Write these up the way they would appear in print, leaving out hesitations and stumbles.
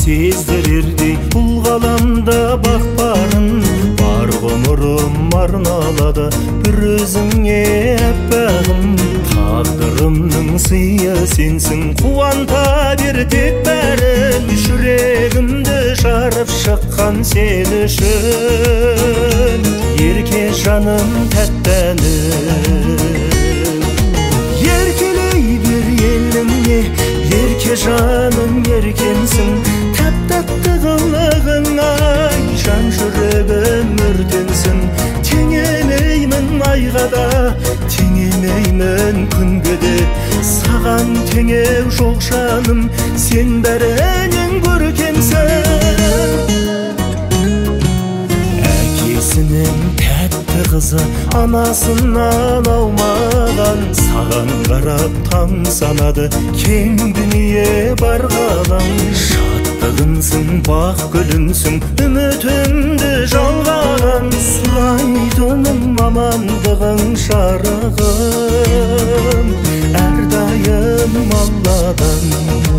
сездірердей бұл ғаламда бақ барын, бар ғұмырым арналады бір өзіңе аппағым. Тағдырымның сыйы сенсің, қуанта бер тек бәрін, жүрегімді жарып шыққан сен үшін. Ерке жаным тәттәнім, еркелей бер еліңе, ерке жаным еркемсің, тәп-тәтті қылығың ай, жан жүрегім өртенсін. Теңемеймін айға да, теңемеймін күнге де, саған теңеу жоқ жаным, сен бәрінен көркемсің. Әкесінің тәтті қызы анасынан аумаған, саған қарап тамсанады кең дүние бар ғалам. Шаттығымсың, бақ гүлімсің, үмітімді жалғаған, сұрайтыным амандығың жарығым, әрдайым Алладан.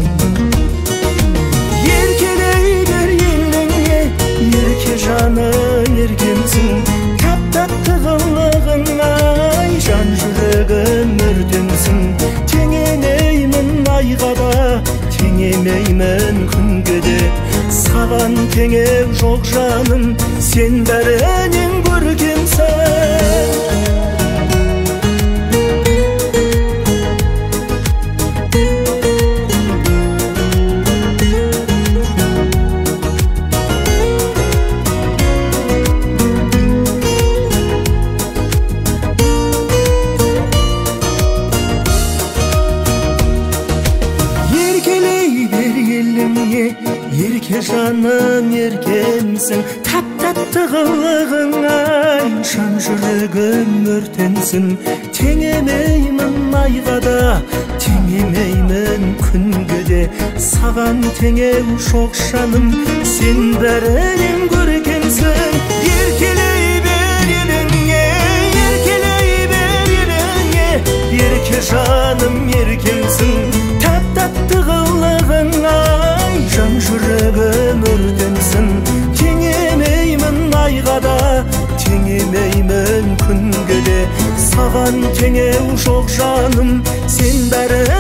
Еркелей бер еліңе, ерке жаны еркемсің, тәп-тәтті қылығың ай, жан жүрегім өртенсін. Теңемеймін айға да, теңемеймін күнге де, саған теңеу жоқ жаным, сен бәрінен көркемсің. Ерке жаным еркемсің, тәп-тәтті қылығың ай, жан жүрегім өртенсін. Теңемеймін айға да, теңемеймін күнге де, саған теңеу жоқ жаным, сен бәрінен көркемсің. Еркелей бер еліңе, еркелей бер еліңе, ерке жаным еркемсің, тәп-тәтті қылығың ай, жан жүрегім өртенсін. Теңемеймін айға да, теңемеймін күнге де, саған теңеу жоқ жаным, сен бәрі